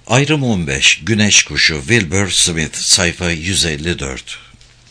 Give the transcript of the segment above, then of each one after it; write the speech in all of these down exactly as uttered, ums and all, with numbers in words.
Ayrım on beş, Güneş Kuşu, Wilbur Smith, sayfa yüz elli dört.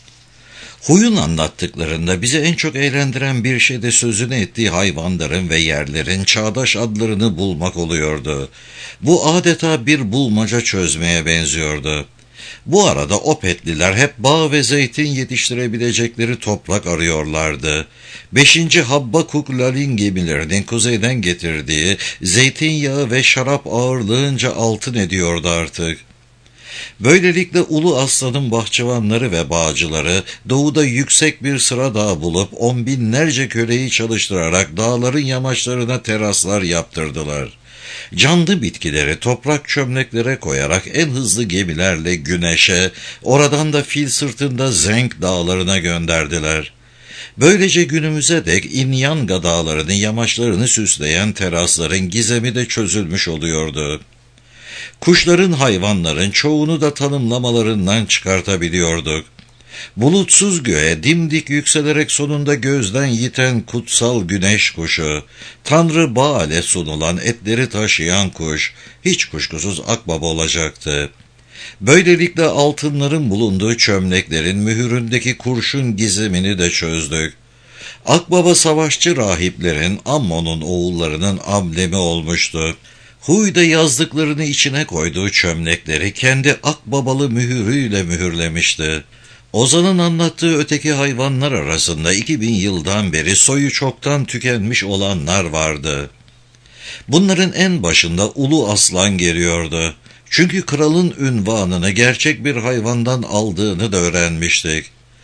Huy'un anlattıklarında bizi en çok eğlendiren bir şey de sözünü ettiği hayvanların ve yerlerin çağdaş adlarını bulmak oluyordu. Bu adeta bir bulmaca çözmeye benziyordu. Bu arada Opetliler hep bağ ve zeytin yetiştirebilecekleri toprak arıyorlardı. Beşinci Habbakuk Lalin gemilerinin kuzeyden getirdiği zeytinyağı ve şarap ağırlığınca altın ediyordu artık. Böylelikle Ulu Aslan'ın bahçıvanları ve bağcıları doğuda yüksek bir sıra dağ bulup on binlerce köleyi çalıştırarak dağların yamaçlarına teraslar yaptırdılar. Canlı bitkileri toprak çömleklere koyarak en hızlı gemilerle güneşe, oradan da fil sırtında Zenk dağlarına gönderdiler. Böylece günümüze dek İnyanga dağlarının yamaçlarını süsleyen terasların gizemi de çözülmüş oluyordu. Kuşların, hayvanların çoğunu da tanımlamalarından çıkartabiliyorduk. Bulutsuz göğe dimdik yükselerek sonunda gözden yiten kutsal güneş kuşu, Tanrı Baal'e sunulan etleri taşıyan kuş, hiç kuşkusuz akbaba olacaktı. Böylelikle altınların bulunduğu çömleklerin mühüründeki kurşun gizemini de çözdük. Akbaba savaşçı rahiplerin, Ammon'un oğullarının amblemi olmuştu. Huy da yazdıklarını içine koyduğu çömlekleri kendi akbabalı mühürüyle mühürlemişti. Ozan'ın anlattığı öteki hayvanlar arasında iki bin yıldan beri soyu çoktan tükenmiş olanlar vardı. Bunların en başında Ulu Aslan geliyordu. Çünkü kralın ünvanını gerçek bir hayvandan aldığını da öğrenmiştik.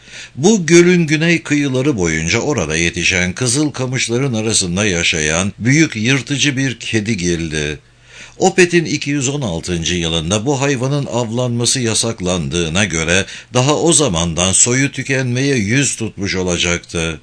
Bu gölün güney kıyıları boyunca orada yetişen kızıl kamışların arasında yaşayan büyük yırtıcı bir kedigildi. Opet'in iki yüz on altıncı yılında bu hayvanın avlanması yasaklandığına göre daha o zamandan soyu tükenmeye yüz tutmuş olacaktı.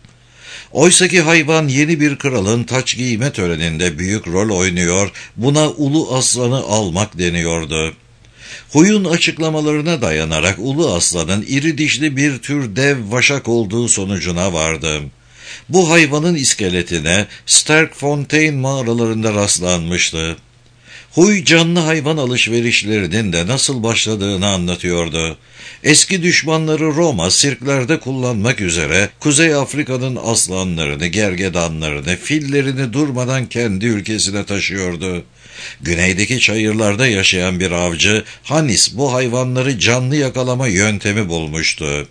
Oysaki hayvan yeni bir kralın taç giyme töreninde büyük rol oynuyor, buna Ulu Aslan'ı almak deniyordu. Huy'un açıklamalarına dayanarak Ulu Aslan'ın iri dişli bir tür dev vaşak olduğu sonucuna vardım. Bu hayvanın iskeletine Sterkfontein mağaralarında rastlanmıştı. Huy canlı hayvan alışverişlerinin de nasıl başladığını anlatıyordu. Eski düşmanları Roma sirklerde kullanmak üzere Kuzey Afrika'nın aslanlarını, gergedanlarını, fillerini durmadan kendi ülkesine taşıyordu. Güneydeki çayırlarda yaşayan bir avcı Hanis bu hayvanları canlı yakalama yöntemi bulmuştu.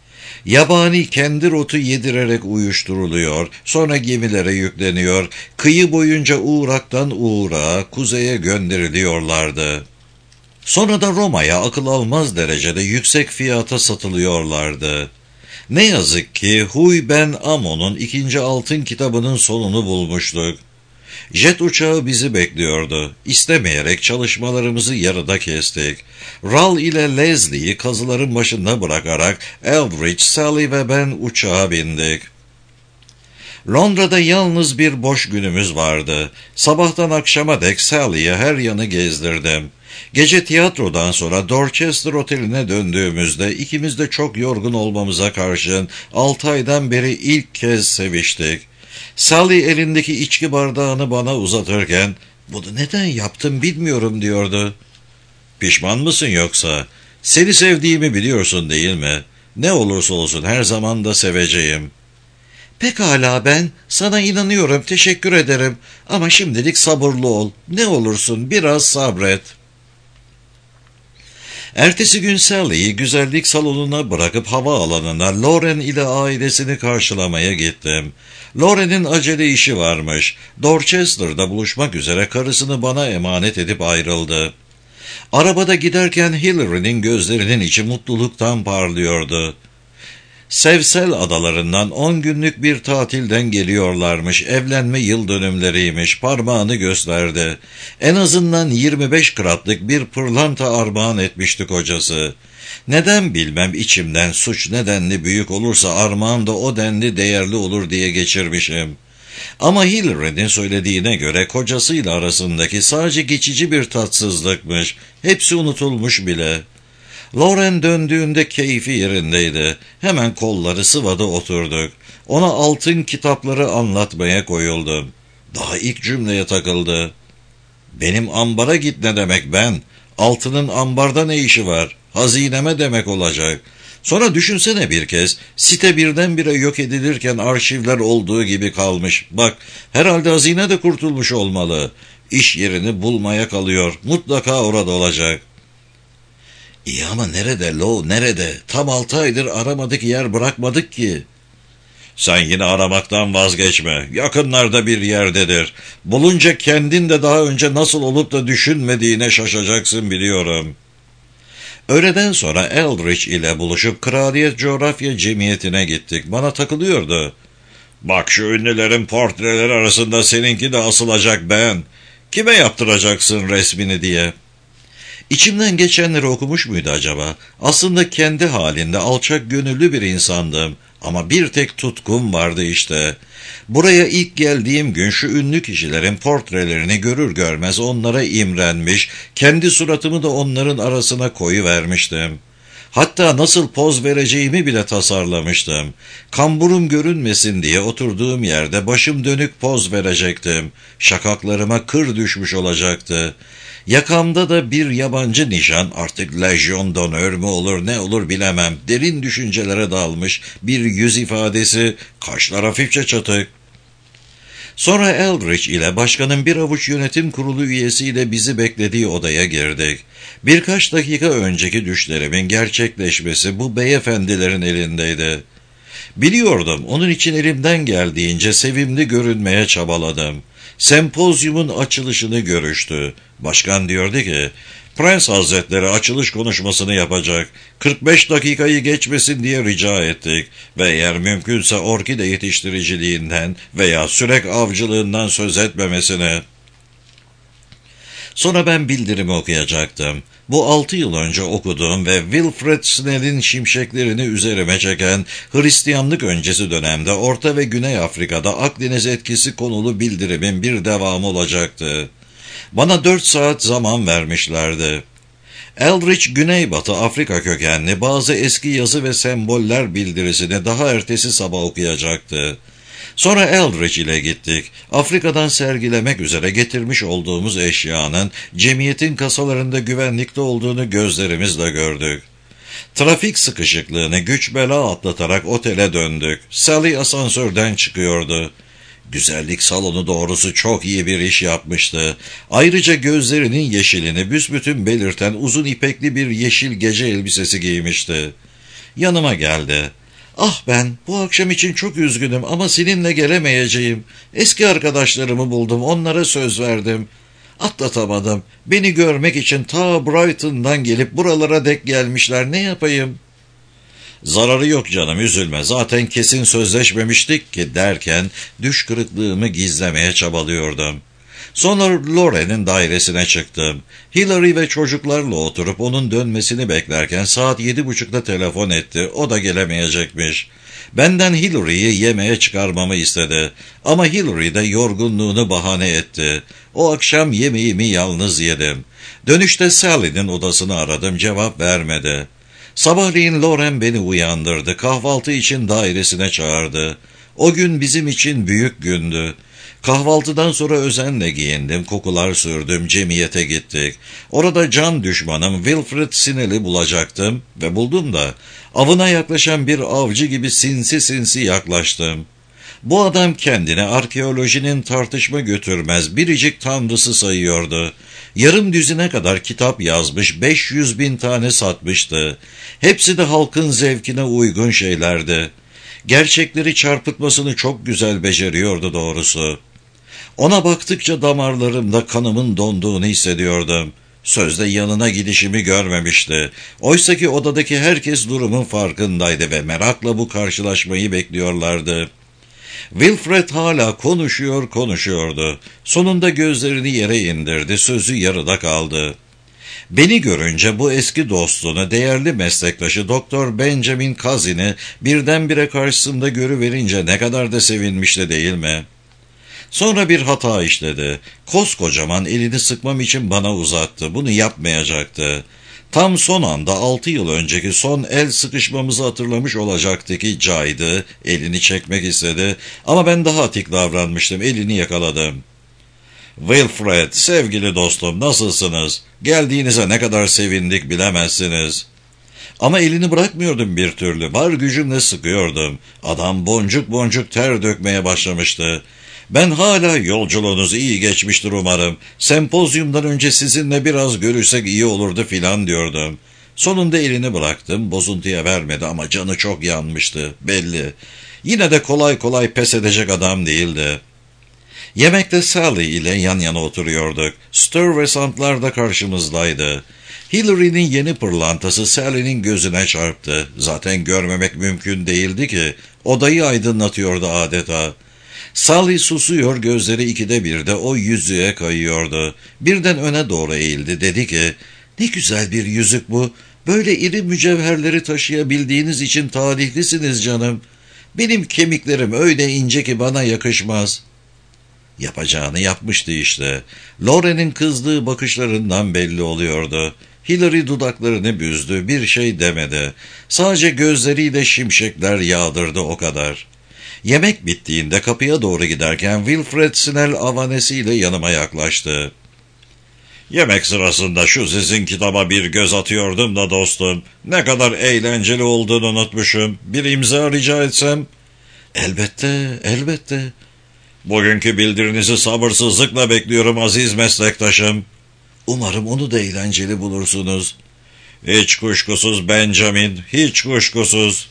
Yabani kendi rotu yedirerek uyuşturuluyor, sonra gemilere yükleniyor, kıyı boyunca uğraktan uğrağa, kuzeye gönderiliyorlardı. Sonra da Roma'ya akıl almaz derecede yüksek fiyata satılıyorlardı. Ne yazık ki Huy ben Amon'un ikinci altın kitabının sonunu bulmuştuk. Jet uçağı bizi bekliyordu. İstemeyerek çalışmalarımızı yarıda kestik. Ral ile Leslie'yi kazıların başında bırakarak Eldridge, Sally ve ben uçağa bindik. Londra'da yalnız bir boş günümüz vardı. Sabahtan akşama dek Sally'ye her yanı gezdirdim. Gece tiyatrodan sonra Dorchester Oteli'ne döndüğümüzde ikimiz de çok yorgun olmamıza karşın altı aydan beri ilk kez seviştik. Sally elindeki içki bardağını bana uzatırken, "Bunu neden yaptım bilmiyorum," diyordu. "Pişman mısın yoksa? Seni sevdiğimi biliyorsun değil mi? Ne olursa olsun her zaman da seveceğim." "Pekala, ben sana inanıyorum, teşekkür ederim. Ama şimdilik sabırlı ol. Ne olursun biraz sabret." Ertesi gün Sally'yi güzellik salonuna bırakıp havaalanına Lauren ile ailesini karşılamaya gittim. Lauren'in acele işi varmış. Dorchester'da buluşmak üzere karısını bana emanet edip ayrıldı. Arabada giderken Hillary'nin gözlerinin içi mutluluktan parlıyordu. Sevsel adalarından on günlük bir tatilden geliyorlarmış, evlenme yıl dönümleriymiş, parmağını gösterdi. En azından yirmi beş kratlık bir pırlanta armağan etmişti kocası. Neden bilmem içimden suç nedenli büyük olursa armağan da o denli değerli olur diye geçirmişim. Ama Hillary'nin söylediğine göre kocasıyla arasındaki sadece geçici bir tatsızlıkmış, hepsi unutulmuş bile. Lauren döndüğünde keyfi yerindeydi. Hemen kolları sıvadı oturduk. Ona altın kitapları anlatmaya koyuldum. Daha ilk cümleye takıldı. Benim ambara git ne demek ben? Altının ambarda ne işi var? Hazineme demek olacak. Sonra düşünsene bir kez, site birdenbire yok edilirken arşivler olduğu gibi kalmış. Bak, herhalde hazine de kurtulmuş olmalı. İş yerini bulmaya kalıyor. Mutlaka orada olacak. İyi ama nerede Lo, nerede? Tam altı aydır aramadık yer bırakmadık ki. Sen yine aramaktan vazgeçme. Yakınlarda bir yerdedir. Bulunca kendin de daha önce nasıl olup da düşünmediğine şaşacaksın biliyorum. Öğleden sonra Eldridge ile buluşup Kraliyet Coğrafya Cemiyeti'ne gittik. Bana takılıyordu. Bak şu ünlülerin portreleri arasında seninki de asılacak ben. Kime yaptıracaksın resmini diye. İçimden geçenleri okumuş muydu acaba? Aslında kendi halinde alçak gönüllü bir insandım. Ama bir tek tutkum vardı işte. Buraya ilk geldiğim gün şu ünlü kişilerin portrelerini görür görmez onlara imrenmiş, kendi suratımı da onların arasına koyuvermiştim. Hatta nasıl poz vereceğimi bile tasarlamıştım. Kamburum görünmesin diye oturduğum yerde başım dönük poz verecektim. Şakaklarıma kır düşmüş olacaktı. Yakamda da bir yabancı nişan, artık Legion d'Honneur mü olur ne olur bilemem, derin düşüncelere dalmış bir yüz ifadesi, kaşlar hafifçe çatık. Sonra Eldridge ile başkanın bir avuç yönetim kurulu üyesiyle bizi beklediği odaya girdik. Birkaç dakika önceki düşlerimin gerçekleşmesi bu beyefendilerin elindeydi. Biliyordum, onun için elimden geldiğince sevimli görünmeye çabaladım. Sempozyumun açılışını görüştü. Başkan diyordu ki, Prens Hazretleri açılış konuşmasını yapacak. kırk beş dakikayı geçmesin diye rica ettik ve eğer mümkünse orkide yetiştiriciliğinden veya sürek avcılığından söz etmemesini. Sonra ben bildirimi okuyacaktım. Bu altı yıl önce okuduğum ve Wilfred Snell'in şimşeklerini üzerime çeken Hristiyanlık öncesi dönemde Orta ve Güney Afrika'da Akdeniz etkisi konulu bildirimin bir devamı olacaktı. Bana dört saat zaman vermişlerdi. Eldridge, Güneybatı Afrika kökenli bazı eski yazı ve semboller bildirisini daha ertesi sabah okuyacaktı. Sonra Eldridge ile gittik. Afrika'dan sergilemek üzere getirmiş olduğumuz eşyanın cemiyetin kasalarında güvenlikte olduğunu gözlerimizle gördük. Trafik sıkışıklığını güç bela atlatarak otele döndük. Sally asansörden çıkıyordu. Güzellik salonu doğrusu çok iyi bir iş yapmıştı. Ayrıca gözlerinin yeşilini büsbütün belirten uzun ipekli bir yeşil gece elbisesi giymişti. Yanıma geldi. Ah ben bu akşam için çok üzgünüm ama seninle gelemeyeceğim. Eski arkadaşlarımı buldum, onlara söz verdim. Atlatamadım. Beni görmek için ta Brighton'dan gelip buralara dek gelmişler, ne yapayım? Zararı yok canım, üzülme, zaten kesin sözleşmemiştik ki derken düş kırıklığımı gizlemeye çabalıyordum. Sonra Loren'in dairesine çıktım. Hillary ve çocuklarla oturup onun dönmesini beklerken saat yedi buçukta telefon etti. O da gelemeyecekmiş. Benden Hillary'yi yemeğe çıkarmamı istedi. Ama Hillary de yorgunluğunu bahane etti. O akşam yemeğimi yalnız yedim. Dönüşte Sally'nin odasını aradım, cevap vermedi. Sabahleyin Loren beni uyandırdı. Kahvaltı için dairesine çağırdı. O gün bizim için büyük gündü. Kahvaltıdan sonra özenle giyindim, kokular sürdüm, cemiyete gittik. Orada can düşmanım Wilfred Snell'i bulacaktım ve buldum da avına yaklaşan bir avcı gibi sinsi sinsi yaklaştım. Bu adam kendini arkeolojinin tartışma götürmez biricik tanrısı sayıyordu. Yarım düzine kadar kitap yazmış, beş yüz bin tane satmıştı. Hepsi de halkın zevkine uygun şeylerdi. Gerçekleri çarpıtmasını çok güzel beceriyordu doğrusu. Ona baktıkça damarlarımda kanımın donduğunu hissediyordum. Sözde yanına gidişimi görmemişti. Oysaki odadaki herkes durumun farkındaydı ve merakla bu karşılaşmayı bekliyorlardı. Wilfred hala konuşuyor konuşuyordu. Sonunda gözlerini yere indirdi, sözü yarıda kaldı. Beni görünce bu eski dostunu, değerli meslektaşı Doktor Benjamin Cousin'i birdenbire karşısında görüverince ne kadar da sevinmişti değil mi? Sonra bir hata işledi. Koskocaman elini sıkmam için bana uzattı. Bunu yapmayacaktı. Tam son anda altı yıl önceki son el sıkışmamızı hatırlamış olacaktı ki caydı, elini çekmek istedi ama ben daha atik davranmıştım, elini yakaladım. Wilfred, sevgili dostum, nasılsınız? Geldiğinize ne kadar sevindik bilemezsiniz. Ama elini bırakmıyordum bir türlü. Var gücümle sıkıyordum. Adam boncuk boncuk ter dökmeye başlamıştı. Ben hala yolculuğunuz iyi geçmiştir umarım. Sempozyumdan önce sizinle biraz görüşsek iyi olurdu filan diyordum. Sonunda elini bıraktım. Bozuntuya vermedi ama canı çok yanmıştı. Belli. Yine de kolay kolay pes edecek adam değildi. Yemekte Sally ile yan yana oturuyorduk. Stir ve Samplar da karşımızdaydı. Hillary'nin yeni pırlantası Sally'nin gözüne çarptı. Zaten görmemek mümkün değildi ki. Odayı aydınlatıyordu adeta. Sally susuyor, gözleri ikide birde o yüzüğe kayıyordu. Birden öne doğru eğildi, dedi ki, "Ne güzel bir yüzük bu. Böyle iri mücevherleri taşıyabildiğiniz için talihlisiniz canım. Benim kemiklerim öyle ince ki bana yakışmaz." Yapacağını yapmıştı işte. Lauren'in kızdığı bakışlarından belli oluyordu. Hillary dudaklarını büzdü, bir şey demedi. Sadece gözleriyle şimşekler yağdırdı, o kadar. Yemek bittiğinde kapıya doğru giderken Wilfred Snell avanesiyle yanıma yaklaştı. "Yemek sırasında şu sizin kitaba bir göz atıyordum da dostum. Ne kadar eğlenceli olduğunu unutmuşum. Bir imza rica etsem?" "Elbette, elbette." "Bugünkü bildirinizi sabırsızlıkla bekliyorum aziz meslektaşım." "Umarım onu da eğlenceli bulursunuz." "Hiç kuşkusuz Benjamin, hiç kuşkusuz."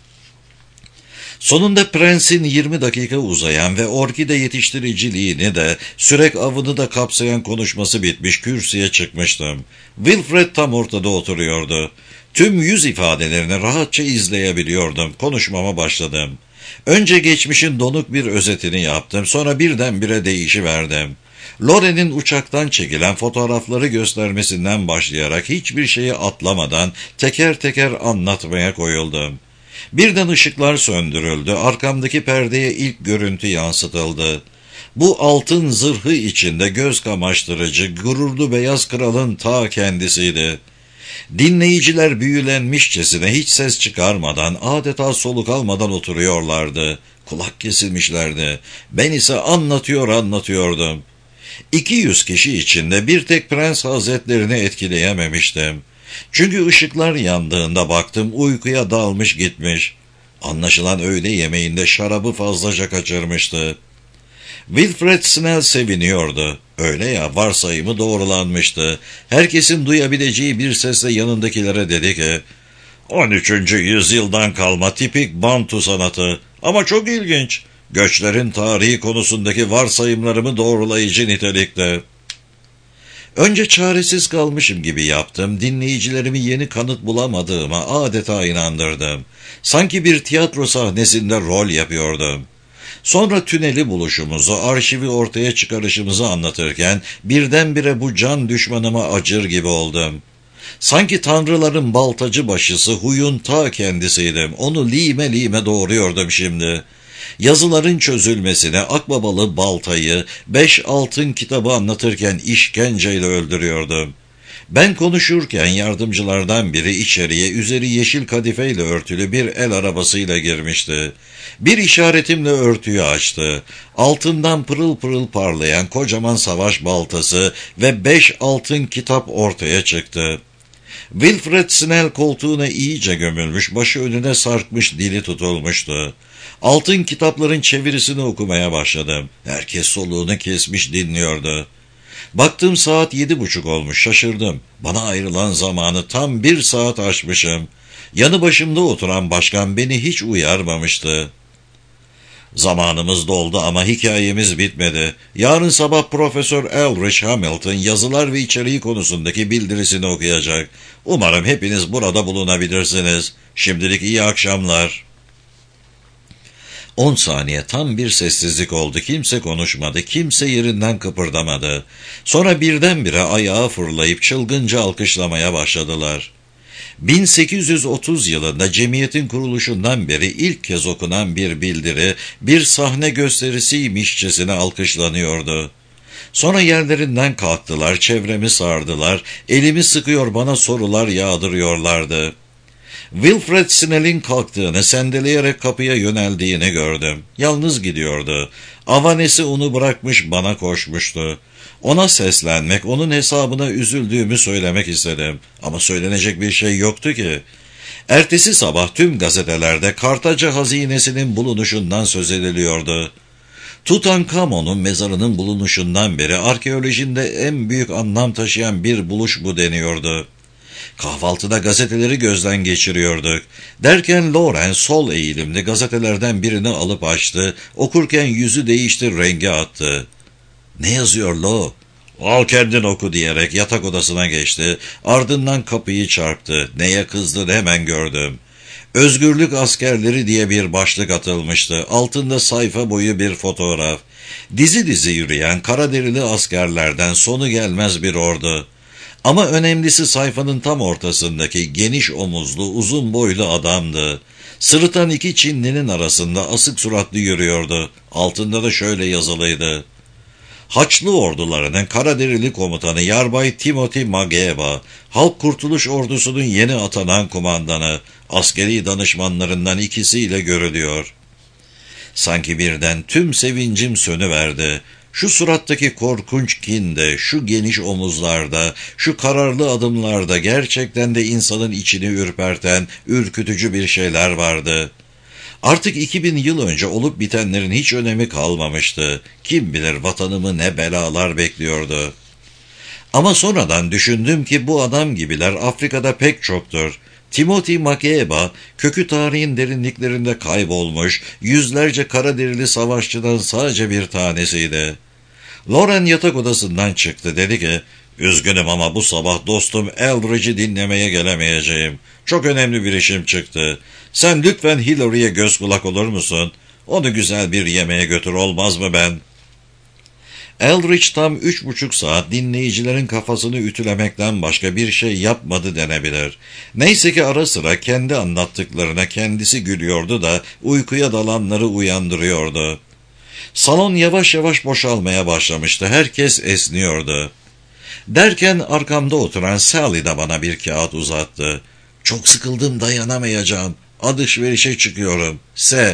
Sonunda Prens'in yirmi dakika uzayan ve orkide yetiştiriciliğini de, sürek avını da kapsayan konuşması bitmiş, kürsüye çıkmıştım. Wilfred tam ortada oturuyordu. Tüm yüz ifadelerini rahatça izleyebiliyordum. Konuşmama başladım. Önce geçmişin donuk bir özetini yaptım, sonra birdenbire değişiverdim. Lauren'in uçaktan çekilen fotoğrafları göstermesinden başlayarak hiçbir şeyi atlamadan teker teker anlatmaya koyuldum. Birden ışıklar söndürüldü, arkamdaki perdeye ilk görüntü yansıtıldı. Bu altın zırhı içinde göz kamaştırıcı, gururlu beyaz kralın ta kendisiydi. Dinleyiciler büyülenmişçesine hiç ses çıkarmadan, adeta soluk almadan oturuyorlardı. Kulak kesilmişlerdi. Ben ise anlatıyor anlatıyordum. İki yüz kişi içinde bir tek Prens Hazretlerini etkileyememiştim. Çünkü ışıklar yandığında baktım uykuya dalmış gitmiş. Anlaşılan öğle yemeğinde şarabı fazlaca kaçırmıştı. Wilfred Snell seviniyordu. Öyle ya, varsayımı doğrulanmıştı. Herkesin duyabileceği bir sesle yanındakilere dedi ki, on üçüncü yüzyıldan kalma tipik Bantu sanatı. Ama çok ilginç. Göçlerin tarihi konusundaki varsayımlarımı doğrulayıcı nitelikte." Önce çaresiz kalmışım gibi yaptım, dinleyicilerimi yeni kanıt bulamadığıma adeta inandırdım. Sanki bir tiyatro sahnesinde rol yapıyordum. Sonra tüneli buluşumuzu, arşivi ortaya çıkarışımızı anlatırken birdenbire bu can düşmanıma acır gibi oldum. Sanki tanrıların baltacı başısı huyun ta kendisiydim. Onu lime lime doğruyordum şimdi. Yazıların çözülmesine Akbabalı baltayı, beş altın kitabı anlatırken işkenceyle öldürüyordum. Ben konuşurken yardımcılardan biri içeriye üzeri yeşil kadifeyle örtülü bir el arabasıyla girmişti. Bir işaretimle örtüyü açtı. Altından pırıl pırıl parlayan kocaman savaş baltası ve beş altın kitap ortaya çıktı. Wilfred Snell koltuğuna iyice gömülmüş, başı önüne sarkmış, dili tutulmuştu. Altın kitapların çevirisini okumaya başladım. Herkes soluğunu kesmiş dinliyordu. Baktım saat yedi buçuk olmuş, şaşırdım. Bana ayrılan zamanı tam bir saat aşmışım. Yanı başımda oturan başkan beni hiç uyarmamıştı. "Zamanımız doldu ama hikayemiz bitmedi. Yarın sabah Profesör Elrich Hamilton yazılar ve içeriği konusundaki bildirisini okuyacak. Umarım hepiniz burada bulunabilirsiniz. Şimdilik iyi akşamlar." On saniye tam bir sessizlik oldu. Kimse konuşmadı, kimse yerinden kıpırdamadı. Sonra birdenbire ayağa fırlayıp çılgınca alkışlamaya başladılar. bin sekiz yüz otuz yılında cemiyetin kuruluşundan beri ilk kez okunan bir bildiri, bir sahne gösterisiymişçesine alkışlanıyordu. Sonra yerlerinden kalktılar, çevremi sardılar, elimi sıkıyor bana sorular yağdırıyorlardı. Wilfred Snell'in kalktığını, sendeleyerek kapıya yöneldiğini gördüm. Yalnız gidiyordu. Avanesi onu bırakmış bana koşmuştu. Ona seslenmek, onun hesabına üzüldüğümü söylemek istedim. Ama söylenecek bir şey yoktu ki. Ertesi sabah tüm gazetelerde Kartaca hazinesinin bulunuşundan söz ediliyordu. Tutankamon'un mezarının bulunuşundan beri arkeolojide en büyük anlam taşıyan bir buluş bu deniyordu. Kahvaltıda gazeteleri gözden geçiriyorduk. Derken Loren sol eğilimli gazetelerden birini alıp açtı. Okurken yüzü değişti, rengi attı. "Ne yazıyor Lo?" "Al kendin oku" diyerek yatak odasına geçti. Ardından kapıyı çarptı. Neye kızdığını hemen gördüm. "Özgürlük askerleri" diye bir başlık atılmıştı. Altında sayfa boyu bir fotoğraf. Dizi dizi yürüyen karaderili askerlerden sonu gelmez bir ordu. Ama önemlisi sayfanın tam ortasındaki geniş omuzlu, uzun boylu adamdı. Sırıtan iki Çinlinin arasında asık suratlı yürüyordu. Altında da şöyle yazılıydı: Haçlı ordularının karaderili komutanı Yarbay Timothy Mageba, Halk Kurtuluş Ordusu'nun yeni atanan kumandanı, askeri danışmanlarından ikisiyle görülüyor. Sanki birden tüm sevincim sönüverdi. Şu surattaki korkunç kinde, şu geniş omuzlarda, şu kararlı adımlarda gerçekten de insanın içini ürperten, ürkütücü bir şeyler vardı. Artık iki bin yıl önce olup bitenlerin hiç önemi kalmamıştı. Kim bilir vatanımı ne belalar bekliyordu. Ama sonradan düşündüm ki bu adam gibiler Afrika'da pek çoktur. Timothy Makeba, kökü tarihin derinliklerinde kaybolmuş, yüzlerce karaderili savaşçıdan sadece bir tanesiydi. Loren yatak odasından çıktı, dedi ki, "Üzgünüm ama bu sabah dostum Eldridge'i dinlemeye gelemeyeceğim. Çok önemli bir işim çıktı. Sen lütfen Hillary'ye göz kulak olur musun? Onu güzel bir yemeğe götür, olmaz mı ben?" Eldridge tam üç buçuk saat dinleyicilerin kafasını ütülemekten başka bir şey yapmadı denebilir. Neyse ki ara sıra kendi anlattıklarına kendisi gülüyordu da uykuya dalanları uyandırıyordu. Salon yavaş yavaş boşalmaya başlamıştı. Herkes esniyordu. Derken arkamda oturan Sally de bana bir kağıt uzattı. "Çok sıkıldım, dayanamayacağım. Alışverişe çıkıyorum. S."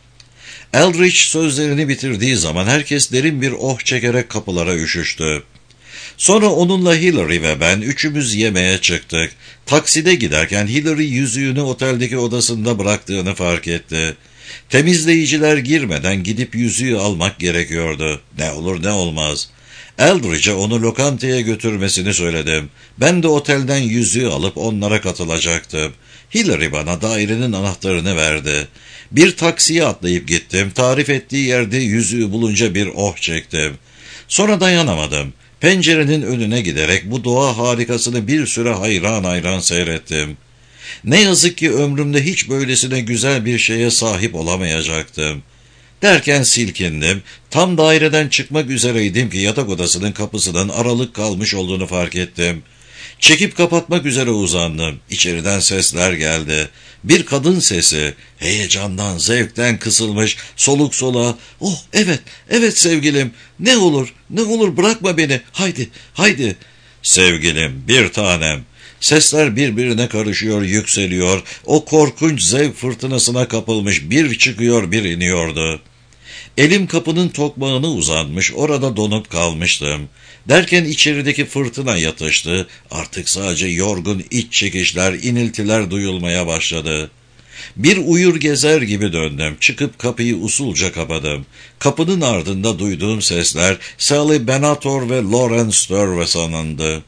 Eldridge sözlerini bitirdiği zaman herkes derin bir oh çekerek kapılara üşüştü. Sonra onunla Hillary ve ben üçümüz yemeğe çıktık. Takside giderken Hillary yüzüğünü oteldeki odasında bıraktığını fark etti. Temizleyiciler girmeden gidip yüzüğü almak gerekiyordu. Ne olur ne olmaz. Eldridge'e onu lokantaya götürmesini söyledim. Ben de otelden yüzüğü alıp onlara katılacaktım. Hillary bana dairenin anahtarını verdi. Bir taksiye atlayıp gittim. Tarif ettiği yerde yüzüğü bulunca bir oh çektim. Sonra dayanamadım. Pencerenin önüne giderek bu doğa harikasını bir süre hayran hayran seyrettim. Ne yazık ki ömrümde hiç böylesine güzel bir şeye sahip olamayacaktım. Derken silkindim. Tam daireden çıkmak üzereydim ki yatak odasının kapısının aralık kalmış olduğunu fark ettim. Çekip kapatmak üzere uzandım. İçeriden sesler geldi. Bir kadın sesi, heyecandan, zevkten kısılmış, soluk soluğa, "Oh evet, evet sevgilim, ne olur, ne olur bırakma beni, haydi, haydi." "Sevgilim, bir tanem." Sesler birbirine karışıyor, yükseliyor. O korkunç zevk fırtınasına kapılmış, bir çıkıyor, bir iniyordu. Elim kapının tokmağına uzanmış, orada donup kalmıştım. Derken içerideki fırtına yatıştı. Artık sadece yorgun iç çekişler, iniltiler duyulmaya başladı. Bir uyur gezer gibi döndüm. Çıkıp kapıyı usulca kapadım. Kapının ardında duyduğum sesler Sally Benator ve Loren Sturweson'undu.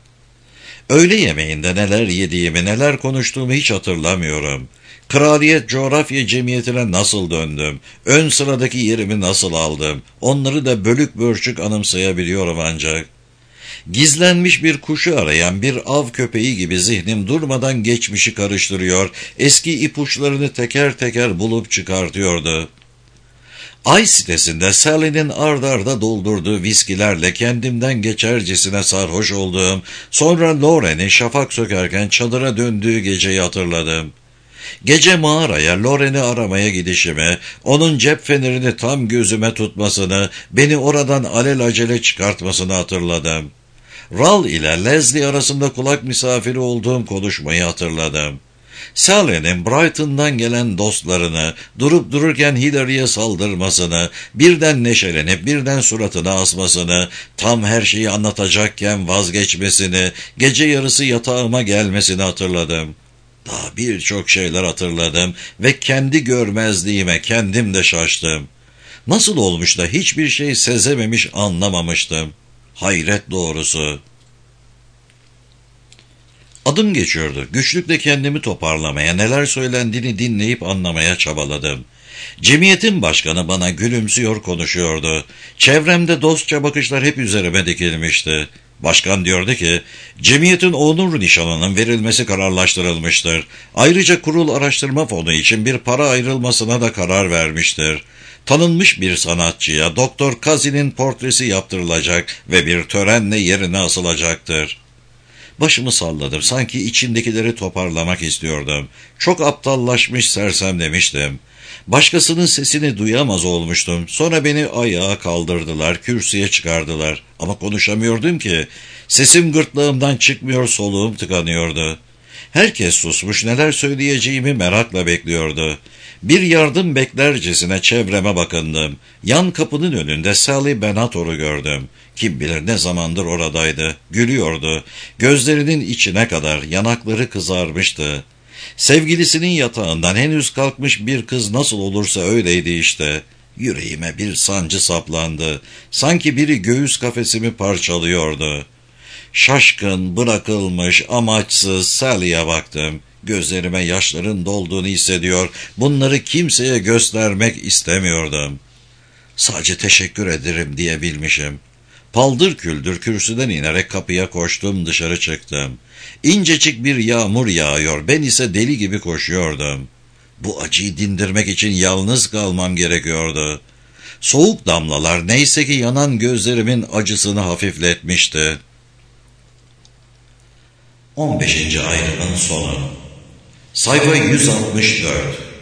Öğle yemeğinde neler yediğimi, neler konuştuğumu hiç hatırlamıyorum. Kraliyet Coğrafya Cemiyeti'ne nasıl döndüm, ön sıradaki yerimi nasıl aldım, onları da bölük bölçük anımsayabiliyorum ancak. Gizlenmiş bir kuşu arayan bir av köpeği gibi zihnim durmadan geçmişi karıştırıyor, eski ipuçlarını teker teker bulup çıkartıyordu. Ay sitesinde Sally'nin ard arda doldurduğu viskilerle kendimden geçercesine sarhoş olduğum, sonra Loren'in şafak sökerken çadıra döndüğü geceyi hatırladım. Gece mağaraya Loren'i aramaya gidişimi, onun cep fenerini tam gözüme tutmasını, beni oradan alelacele çıkartmasını hatırladım. Ral ile Leslie arasında kulak misafiri olduğum konuşmayı hatırladım. Sally'nin Brighton'dan gelen dostlarını, durup dururken Hilary'e saldırmasını, birden neşelenip birden suratına asmasını, tam her şeyi anlatacakken vazgeçmesini, gece yarısı yatağıma gelmesini hatırladım. Daha birçok şeyler hatırladım ve kendi görmezliğime kendim de şaştım. Nasıl olmuş da hiçbir şey sezememiş, anlamamıştım. Hayret doğrusu. Adım geçiyordu. Güçlükle kendimi toparlamaya, neler söylendiğini dinleyip anlamaya çabaladım. Cemiyetin başkanı bana gülümsüyor konuşuyordu. Çevremde dostça bakışlar hep üzerime dikilmişti. Başkan diyordu ki, cemiyetin onur nişanının verilmesi kararlaştırılmıştır. Ayrıca kurul araştırma fonu için bir para ayrılmasına da karar vermiştir. Tanınmış bir sanatçıya Doktor Kazi'nin portresi yaptırılacak ve bir törenle yerine asılacaktır. Başımı salladım. Sanki içimdekileri toparlamak istiyordum. Çok aptallaşmış, sersemlemiştim. Başkasının sesini duyamaz olmuştum. Sonra beni ayağa kaldırdılar, kürsüye çıkardılar. Ama konuşamıyordum ki. Sesim gırtlağımdan çıkmıyor, soluğum tıkanıyordu. Herkes susmuş, neler söyleyeceğimi merakla bekliyordu. Bir yardım beklercesine çevreme bakındım. Yan kapının önünde Sally Benator'u gördüm. Kim bilir ne zamandır oradaydı. Gülüyordu. Gözlerinin içine kadar yanakları kızarmıştı. Sevgilisinin yatağından henüz kalkmış bir kız nasıl olursa öyleydi işte. Yüreğime bir sancı saplandı. Sanki biri göğüs kafesimi parçalıyordu. Şaşkın, bırakılmış, amaçsız Sally'e baktım. Gözlerime yaşların dolduğunu hissediyor, bunları kimseye göstermek istemiyordum. Sadece teşekkür ederim diyebilmişim. Paldır küldür kürsüden inerek kapıya koştum, dışarı çıktım. İncecik bir yağmur yağıyor, ben ise deli gibi koşuyordum. Bu acıyı dindirmek için yalnız kalmam gerekiyordu. Soğuk damlalar neyse ki yanan gözlerimin acısını hafifletmişti. on beşinci ayrımın sonu. Sayfa yüz altmış dört.